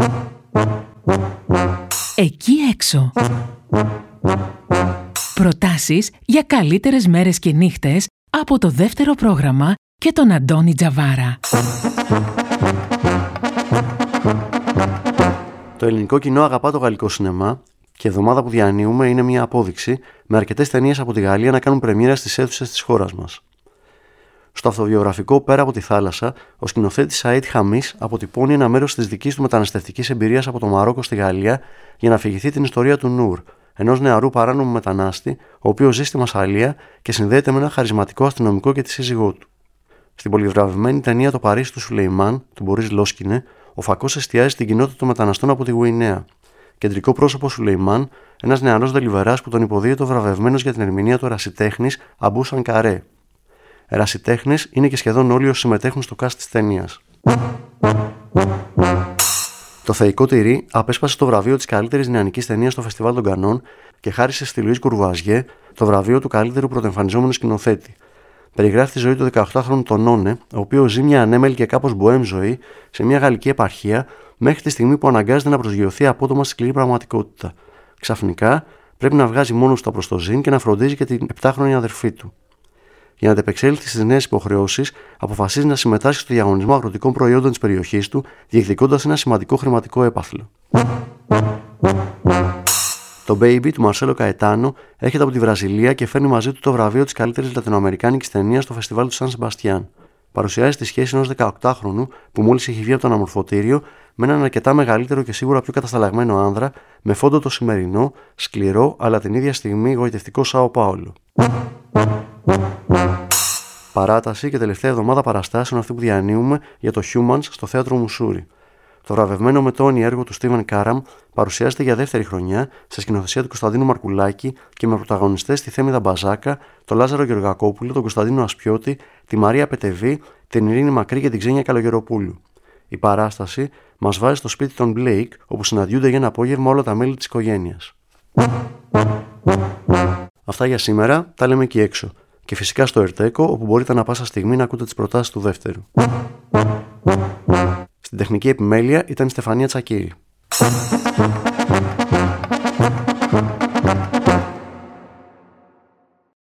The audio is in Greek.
Εκεί έξω. Προτάσεις για καλύτερες μέρες και νύχτες από το δεύτερο πρόγραμμα και τον Αντώνη Τζαβάρα. Το ελληνικό κοινό αγαπά το γαλλικό σινεμά και η εβδομάδα που διανύουμε είναι μια απόδειξη με αρκετές ταινίες από τη Γαλλία να κάνουν πρεμιέρα στις αίθουσες της χώρας μας. Στο αυτοβιογραφικό Πέρα από τη θάλασσα, ο σκηνοθέτης Σαΐντ Χαμίς αποτυπώνει ένα μέρος της δικής του μεταναστευτικής εμπειρίας από το Μαρόκο στη Γαλλία για να αφηγηθεί την ιστορία του Νούρ, ενός νεαρού παράνομου μετανάστη, ο οποίος ζει στη Μασσαλία και συνδέεται με ένα χαρισματικό αστυνομικό και τη σύζυγό του. Στην πολυβραβευμένη ταινία Το Παρίσι του Σουλεϊμάν, του Μπορίς Λόσκινε, ο φακός εστιάζει στην κοινότητα των μεταναστών από τη Γουινέα. Κεντρικό πρόσωπο Σουλεϊμάν, ένας νεαρός δελιβεράς που τον υποδίεται ο βραβευμένος για την ερμηνεία του ερασιτέχνης Αμπού Σανκαρέ. Ερασιτέχνες είναι και σχεδόν όλοι όσοι συμμετέχουν στο cast της ταινίας. Το Θεϊκό Τυρί απέσπασε το βραβείο της καλύτερης νεανικής ταινίας στο Φεστιβάλ των Κανών και χάρισε στη Λουίς Κουρβουαζιέ το βραβείο του καλύτερου πρωτοεμφανιζόμενου σκηνοθέτη. Περιγράφει τη ζωή του 18χρονου Τονόνε, ο οποίος ζει μια ανέμελη και κάπως μποέμ ζωή σε μια γαλλική επαρχία μέχρι τη στιγμή που αναγκάζεται να προσγειωθεί απότομα στη σκληρή πραγματικότητα. Ξαφνικά πρέπει να βγάζει μόνος του προς το ζήν και να φροντίζει και την 7χρονη αδερφή του. Για να αντεπεξέλθει στις νέες υποχρεώσεις, αποφασίζει να συμμετάσχει στο διαγωνισμό αγροτικών προϊόντων της περιοχής του, διεκδικώντας ένα σημαντικό χρηματικό έπαθλο. Το Baby του Μαρσέλο Καετάνο έρχεται από τη Βραζιλία και φέρνει μαζί του το βραβείο της καλύτερης λατινοαμερικάνικης ταινίας στο φεστιβάλ του Σαν Σεμπαστιάν. Παρουσιάζει τη σχέση ενός 18χρονου που μόλις έχει βγει από το αναμορφωτήριο με έναν αρκετά μεγαλύτερο και σίγουρα πιο κατασταλαγμένο άνδρα, με φόντο το σημερινό, σκληρό αλλά την ίδια στιγμή γοητευτικό Σάο Πάολο. Παράταση και τελευταία εβδομάδα παραστάσεων αυτή που διανύουμε για το Humans στο θέατρο Μουσούρι. Το βραβευμένο με τόνι έργο του Στίβεν Κάραμ παρουσιάζεται για δεύτερη χρονιά σε σκηνοθεσία του Κωνσταντίνου Μαρκουλάκη και με πρωταγωνιστές τη Θέμηδα Μπαζάκα, τον Λάζαρο Γεωργακόπουλο, τον Κωνσταντίνο Ασπιώτη, τη Μαρία Πετεβή, την Ειρήνη Μακρύ και την Ξένια Καλογεροπούλου. Η παράσταση μας βάζει στο σπίτι των Μπλέικ, όπου συναντιούνται για ένα απόγευμα όλα τα μέλη της οικογένειας. Αυτά για σήμερα, τα λέμε εκεί έξω. Και φυσικά στο Ερτέκο, όπου μπορείτε ανά πάσα στιγμή να ακούτε τις προτάσεις του δεύτερου. Στην τεχνική επιμέλεια ήταν η Στεφανία Τσακύρη.